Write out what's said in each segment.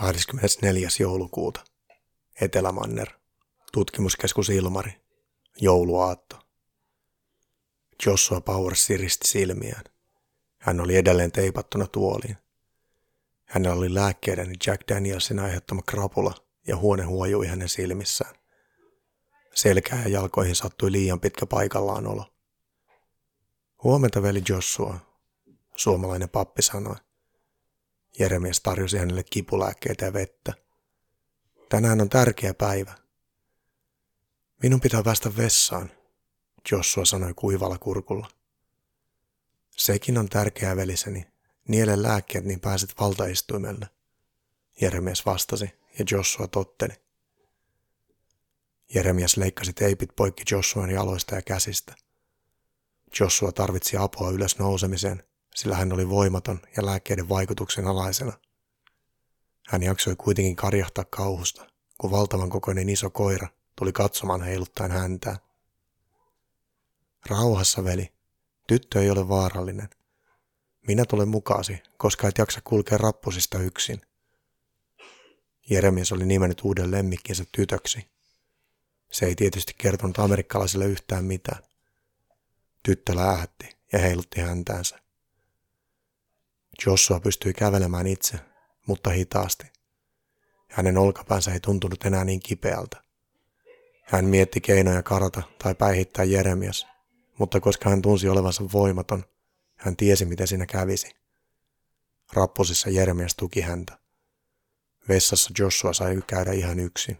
24. joulukuuta. Etelämanner. Tutkimuskeskus Ilmari. Jouluaatto. Joshua Powers siristi silmiään. Hän oli edelleen teipattuna tuoliin. Hänellä oli lääkkeiden ja Jack Danielsin aiheuttama krapula ja huone huojui hänen silmissään. Selkään ja jalkoihin sattui liian pitkä paikallaanolo. Huomenta, veli Joshua, suomalainen pappi sanoi. Jeremias tarjosi hänelle kipulääkkeitä ja vettä. Tänään on tärkeä päivä. Minun pitää päästä vessaan, Joshua sanoi kuivalla kurkulla. Sekin on tärkeää, veliseni. Niele lääkkeet, niin pääset valtaistuimelle, Jeremias vastasi ja Joshua totteli. Jeremias leikkasi teipit poikki Joshuan jaloista ja käsistä. Joshua tarvitsi apua ylös nousemiseen, sillä hän oli voimaton ja lääkkeiden vaikutuksen alaisena. Hän jaksoi kuitenkin karjahtaa kauhusta, kun valtavan kokoinen iso koira tuli katsomaan heiluttaen häntää. Rauhassa, veli. Tyttö ei ole vaarallinen. Minä tulen mukaasi, koska et jaksa kulkea rappusista yksin. Jeremias oli nimennyt uuden lemmikkinsä tytöksi. Se ei tietysti kertonut amerikkalaisille yhtään mitään. Tyttö läähätti ja heilutti häntäänsä. Joshua pystyi kävelemään itse, mutta hitaasti. Hänen olkapäänsä ei tuntunut enää niin kipeältä. Hän mietti keinoja karata tai päihittää Jeremias, mutta koska hän tunsi olevansa voimaton, hän tiesi, miten siinä kävisi. Rappusissa Jeremias tuki häntä. Vessassa Joshua sai käydä ihan yksin.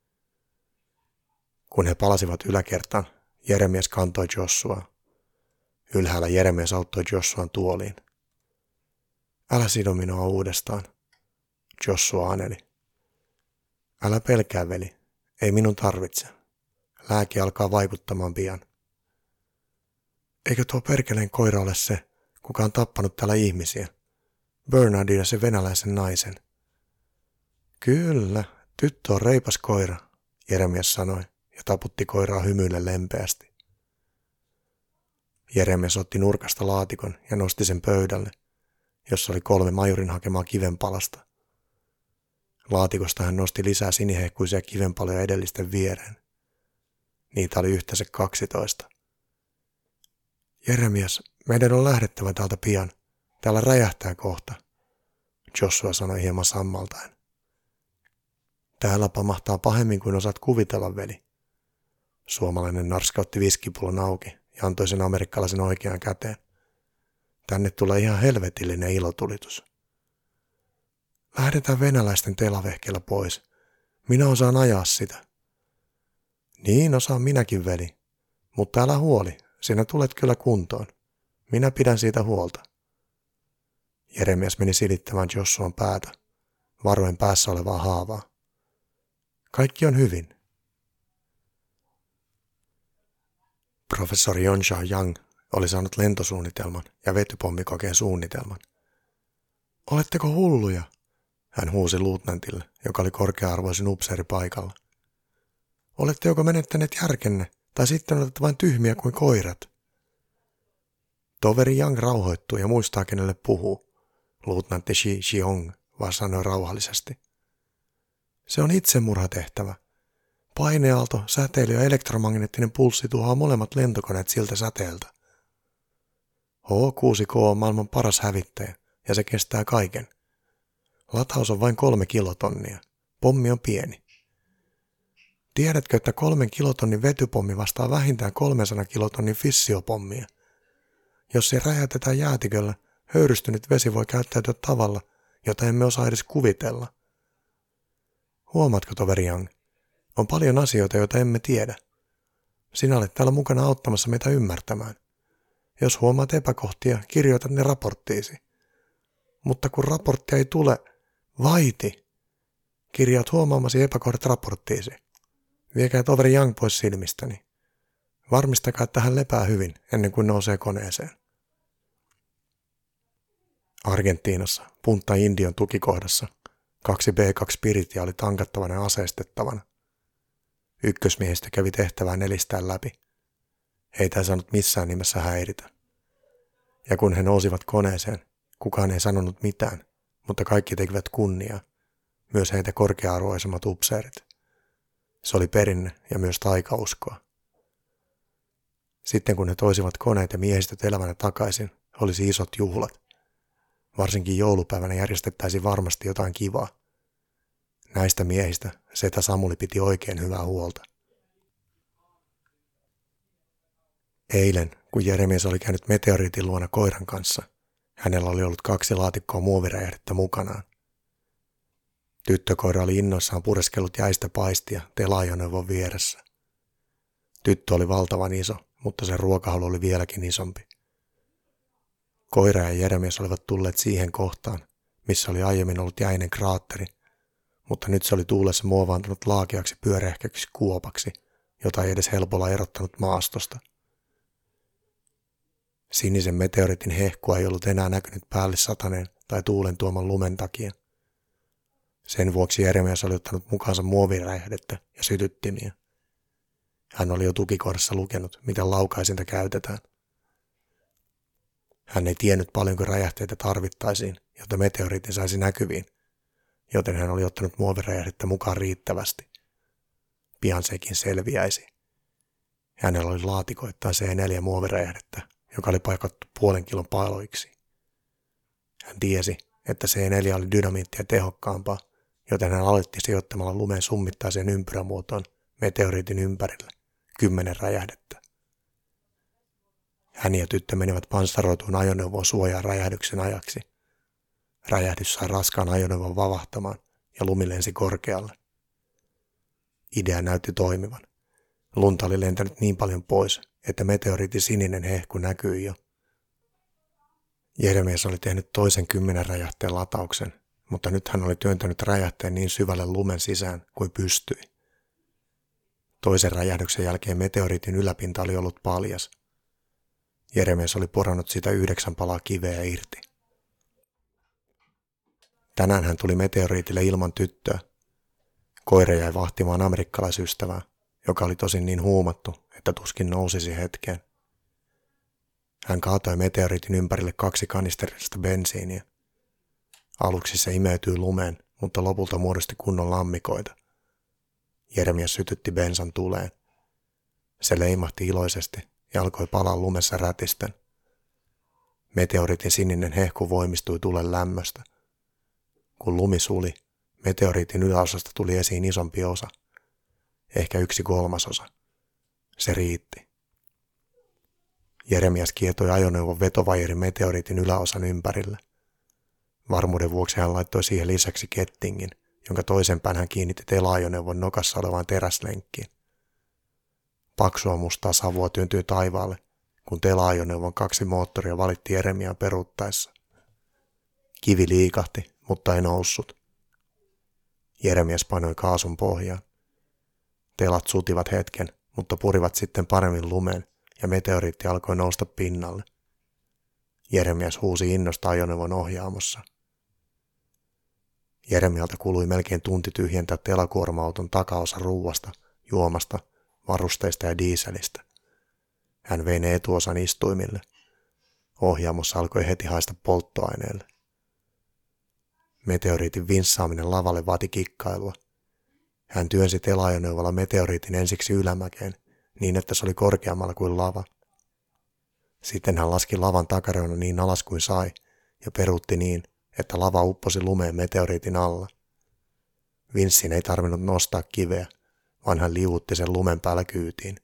Kun he palasivat yläkertaan, Jeremias kantoi Joshuaa. Ylhäällä Jeremias auttoi Joshuan tuoliin. Älä sido minua uudestaan, Joshua aneli. Älä pelkää, veli. Ei minun tarvitse. Lääke alkaa vaikuttamaan pian. Eikö tuo perkeleen koira ole se, kuka on tappanut täällä ihmisiä? Bernardin ja se venäläisen naisen. Kyllä, tyttö on reipas koira, Jeremias sanoi ja taputti koiraa hymyille lempeästi. Jeremias otti nurkasta laatikon ja nosti sen pöydälle, jossa oli 3 majurin hakemaa kivenpalasta. Laatikosta hän nosti lisää sinihehkuisia kivenpaloja edellisten viereen. Niitä oli yhteensä 12. Jeremias, meidän on lähdettävä täältä pian. Täällä räjähtää kohta, Joshua sanoi hieman sammaltaen. Täällä pamahtaa pahemmin kuin osaat kuvitella, veli. Suomalainen narskautti viskipullon auki ja antoi sen amerikkalaisen oikeaan käteen. Tänne tulee ihan helvetillinen ilotulitus. Lähdetään venäläisten telavehkeellä pois. Minä osaan ajaa sitä. Niin osaan minäkin, veli. Mutta älä huoli, sinä tulet kyllä kuntoon. Minä pidän siitä huolta. Jeremias meni silittämään Joshuan päätä, varoen päässä olevaa haavaa. Kaikki on hyvin. Professori Yonsha Young oli saanut lentosuunnitelman ja vetypommikokeen suunnitelman. Oletteko hulluja? Hän huusi luutnantille, joka oli korkea-arvoisin upseeri paikalla. Olette joko menettäneet järkenne, tai sitten olette vain tyhmiä kuin koirat. Toveri Young rauhoittui ja muistaa, kenelle puhuu. Luutnantti Shi Xiong vaan sanoi rauhallisesti. Se on itsemurhatehtävä. Paineaalto, säteily ja elektromagneettinen pulssi tuhoaa molemmat lentokoneet siltä säteeltä. H6K on maailman paras hävittäjä ja se kestää kaiken. Lataus on vain 3 kilotonnia. Pommi on pieni. Tiedätkö, että 3 kilotonnin vetypommi vastaa vähintään 300 kilotonnin fissiopommia? Jos se räjäytetään jäätiköllä, höyrystynyt vesi voi käyttäytyä tavalla, jota emme osaa edes kuvitella. Huomaatko, toveri Young? On paljon asioita, joita emme tiedä. Sinä olet täällä mukana auttamassa meitä ymmärtämään. Jos huomaat epäkohtia, kirjoitat ne raporttiisi. Mutta kun raporttia ei tule, vaiti! Kirjaat huomaamasi epäkohdat raporttiisi. Viekää toveri Young pois silmistäni. Varmistakaa, että hän lepää hyvin ennen kuin nousee koneeseen. Argentiinassa, Punta Indion tukikohdassa, 2 B2 Spiritia oli tankattavana ja aseistettavana. Ykkösmiehistö kävi tehtävää nelistään läpi. Heitä ei saanut missään nimessä häiritä. Ja kun he nousivat koneeseen, kukaan ei sanonut mitään, mutta kaikki tekivät kunniaa. myös heitä korkea-arvoisemmat upseerit. Se oli perinne ja myös taikauskoa. Sitten kun he toisivat koneet ja miehistöt elävänä takaisin, olisi isot juhlat. Varsinkin joulupäivänä järjestettäisiin varmasti jotain kivaa. Näistä miehistä setä Samuli piti oikein hyvää huolta. Eilen, kun Jeremias oli käynyt meteoriitin luona koiran kanssa, hänellä oli ollut 2 laatikkoa muoviräjähdettä mukanaan. Tyttökoira oli innoissaan pureskellut jäistä paistia tela-ajoneuvon vieressä. Tyttö oli valtavan iso, mutta sen ruokahalu oli vieläkin isompi. Koira ja Jeremias olivat tulleet siihen kohtaan, missä oli aiemmin ollut jäinen kraatteri, mutta nyt se oli tuulessa muovaantunut laakeaksi pyöreähkäksi kuopaksi, jota ei edes helpolla erottanut maastosta. Sinisen meteoriitin hehkua ei ollut enää näkynyt päälle sataneen tai tuulen tuoman lumen takia. Sen vuoksi Jeremias oli ottanut mukaansa muoviräjähdettä ja sytyttimiä. Hän oli jo tukikohdassa lukenut, miten laukaisinta käytetään. Hän ei tiennyt paljonko räjähteitä tarvittaisiin, jotta meteoriitti saisi näkyviin, joten hän oli ottanut muoviräjähdettä mukaan riittävästi. Pian sekin selviäisi. Hänellä oli laatikoittain C4 muoviräjähdettä, joka oli paikattu 0,5 kilon paloiksi. Hän tiesi, että C4 oli dynamiittia tehokkaampaa, joten hän aloitti sijoittamalla lumeen summittaiseen ympyrämuotoon meteoriitin ympärille 10 räjähdettä. Hän ja tyttö menivät panssaroituun ajoneuvoon suojaan räjähdyksen ajaksi. Räjähdys sai raskaan ajoneuvon vavahtamaan ja lumi lensi korkealle. Idea näytti toimivan. Lunta oli lentänyt niin paljon pois, että meteoriitin sininen hehku näkyi jo. Jeremias oli tehnyt toisen 10 räjähteen latauksen, mutta nyt hän oli työntänyt räjähteen niin syvälle lumen sisään kuin pystyi. Toisen räjähdyksen jälkeen meteoriitin yläpinta oli ollut paljas. Jeremias oli porannut sitä 9 palaa kiveä irti. Tänään hän tuli meteoriitille ilman tyttöä. Koira jäi vahtimaan amerikkalaisystävää, joka oli tosin niin huumattu, että tuskin nousisi hetkeen. Hän kaatoi meteoriitin ympärille 2 kanisterista bensiiniä. Aluksi se imeytyi lumeen, mutta lopulta muodosti kunnon lammikoita. Jeremias sytytti bensan tuleen. Se leimahti iloisesti ja alkoi palaa lumessa rätisten. Meteoriitin sininen hehku voimistui tulen lämmöstä. Kun lumi suli, meteoriitin yläosasta tuli esiin isompi osa. Ehkä 1/3. Se riitti. Jeremias kietoi ajoneuvon vetovaijerin meteoriitin yläosan ympärille. Varmuuden vuoksi hän laittoi siihen lisäksi kettingin, jonka toisen pään hän kiinnitti tela-ajoneuvon nokassa olevaan teräslenkkiin. Paksua mustaa savua työntyi taivaalle, kun tela-ajoneuvon 2 moottoria valitti Jeremiaan peruuttaessa. Kivi liikahti, mutta ei noussut. Jeremias painoi kaasun pohjaan. Telat sutivat hetken, mutta purivat sitten paremmin lumeen ja meteoriitti alkoi nousta pinnalle. Jeremias huusi innosta ajoneuvon ohjaamossa. Jeremialta kului melkein tunti tyhjentää telakuorma-auton takaosa ruuasta, juomasta, varusteista ja diiselistä. Hän vei ne etuosan istuimille. Ohjaamossa alkoi heti haista polttoaineelle. Meteoriitin vinssaaminen lavalle vaati kikkailua. Hän työnsi tela-ajoneuvolla meteoriitin ensiksi ylämäkeen, niin että se oli korkeammalla kuin lava. Sitten hän laski lavan takareunan niin alas kuin sai ja peruutti niin, että lava upposi lumeen meteoriitin alla. Vinssin ei tarvinnut nostaa kiveä, vaan hän liuutti sen lumen päällä kyytiin.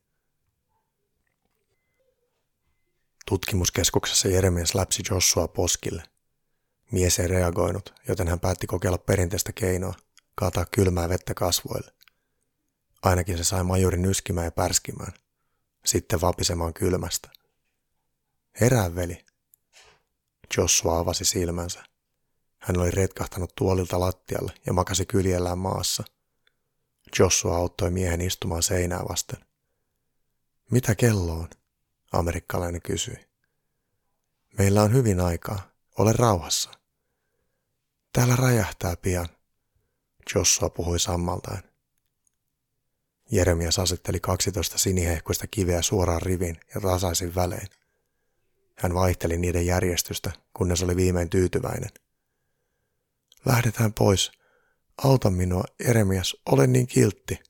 Tutkimuskeskuksessa Jeremias läpsi Joshua poskille. Mies ei reagoinut, joten hän päätti kokeilla perinteistä keinoa, kaataa kylmää vettä kasvoille. Ainakin se sai majurin yskimään ja pärskimään, sitten vapisemaan kylmästä. Herää, veli. Joshua avasi silmänsä. Hän oli retkahtanut tuolilta lattialle ja makasi kyljellään maassa. Joshua auttoi miehen istumaan seinää vasten. Mitä kello on? Amerikkalainen kysyi. Meillä on hyvin aikaa. Ole rauhassa. Täällä räjähtää pian. Joshua puhui sammaltaen. Jeremias asetteli 12 sinihehkuista kiveä suoraan rivin ja tasaisin välein. Hän vaihteli niiden järjestystä, kunnes oli viimein tyytyväinen. Lähdetään pois. Auta minua, Jeremias, olen niin kiltti.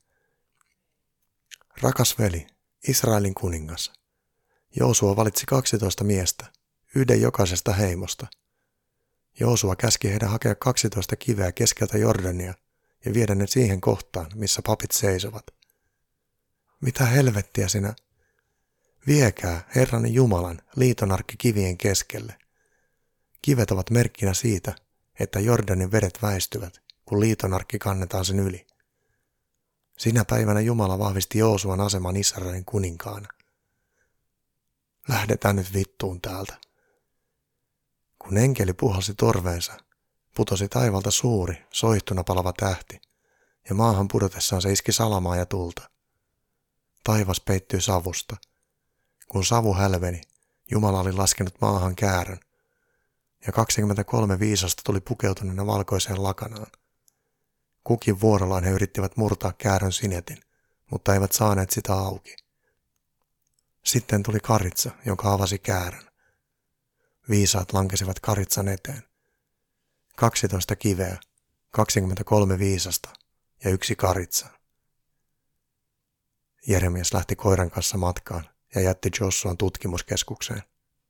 Rakas veli, Israelin kuningas. Joosua valitsi 12 miestä, yhden jokaisesta heimosta. Joosua käski heidän hakea 12 kiveä keskeltä Jordania ja viedä ne siihen kohtaan, missä papit seisovat. Mitä helvettiä sinä? Viekää Herran Jumalan liitonarkki kivien keskelle. Kivet ovat merkkinä siitä, että Jordanin vedet väistyvät, kun liitonarkki kannetaan sen yli. Sinä päivänä Jumala vahvisti Joosuan aseman Israelin kuninkaana. Lähdetään nyt vittuun täältä. Kun enkeli puhalsi torveensa, putosi taivalta suuri, soihtuna palava tähti, ja maahan pudotessaan se iski salamaa ja tulta. Taivas peittyi savusta. Kun savu hälveni, Jumala oli laskenut maahan käärön, ja 23 viisasta tuli pukeutuneena valkoiseen lakanaan. Kukin vuorollaan he yrittivät murtaa käärön sinetin, mutta eivät saaneet sitä auki. Sitten tuli karitsa, jonka avasi käärön. Viisaat lankesivat karitsan eteen. 12 kiveä, 23 viisasta ja 1 karitsa. Jeremias lähti koiran kanssa matkaan ja jätti Jossuan tutkimuskeskukseen.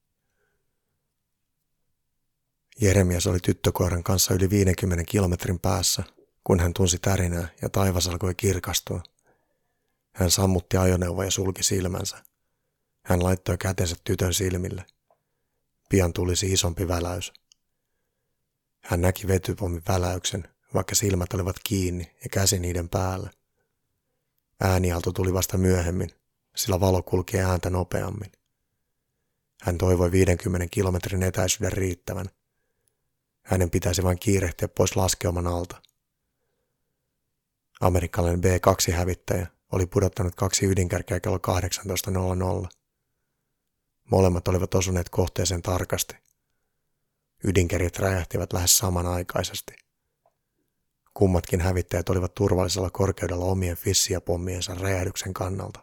Jeremias oli tyttökoiran kanssa yli 50 kilometrin päässä, kun hän tunsi tärinää ja taivas alkoi kirkastua. Hän sammutti ajoneuvoa ja sulki silmänsä. Hän laittoi kätensä tytön silmille. Pian tulisi isompi väläys. Hän näki vetypommin väläyksen, vaikka silmät olivat kiinni ja käsi niiden päällä. Ääniaalto tuli vasta myöhemmin, sillä valo kulki ääntä nopeammin. Hän toivoi 50 kilometrin etäisyyden riittävän. Hänen pitäisi vain kiirehtiä pois laskeuman alta. Amerikkalainen B-2-hävittäjä oli pudottanut 2 ydinkärkeä kello 18.00. Molemmat olivat osuneet kohteeseen tarkasti. Ydinkärjet räjähtivät lähes samanaikaisesti. Kummatkin hävittäjät olivat turvallisella korkeudella omien Fissia-pommiensa räjähdyksen kannalta.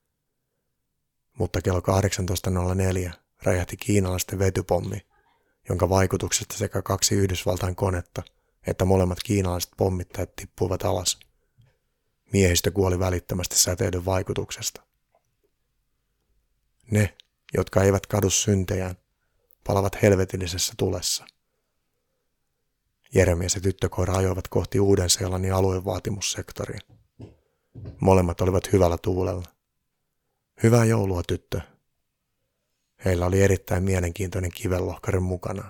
Mutta kello 18.04 räjähti kiinalaisten vetypommi, jonka vaikutuksesta sekä 2 Yhdysvaltain konetta että molemmat kiinalaiset pommittajat tippuivat alas. Miehistö kuoli välittömästi säteiden vaikutuksesta. Ne, jotka eivät kadu syntejään, palavat helvetillisessä tulessa. Jeremias ja tyttökoira ajoivat kohti Uuden-Seelannin aluevaatimussektoria. Molemmat olivat hyvällä tuulella. Hyvää joulua, tyttö. Heillä oli erittäin mielenkiintoinen kivenlohkari mukanaan.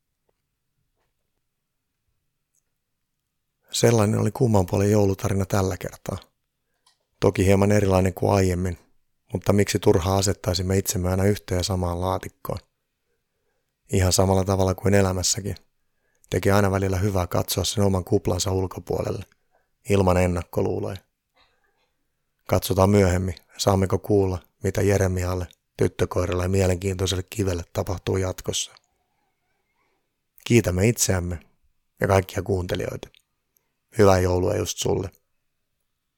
Sellainen oli kumman puolen joulutarina tällä kertaa. Toki hieman erilainen kuin aiemmin, mutta miksi turhaan asettaisimme itsemme aina yhteen ja samaan laatikkoon? Ihan samalla tavalla kuin elämässäkin. Teki aina välillä hyvää katsoa sen oman kuplansa ulkopuolelle, ilman ennakkoluuloja. Katsotaan myöhemmin, saammeko kuulla, mitä Jeremialle, tyttökoiralle ja mielenkiintoiselle kivelle tapahtuu jatkossa. Kiitämme itseämme ja kaikkia kuuntelijoita. Hyvää joulua just sulle.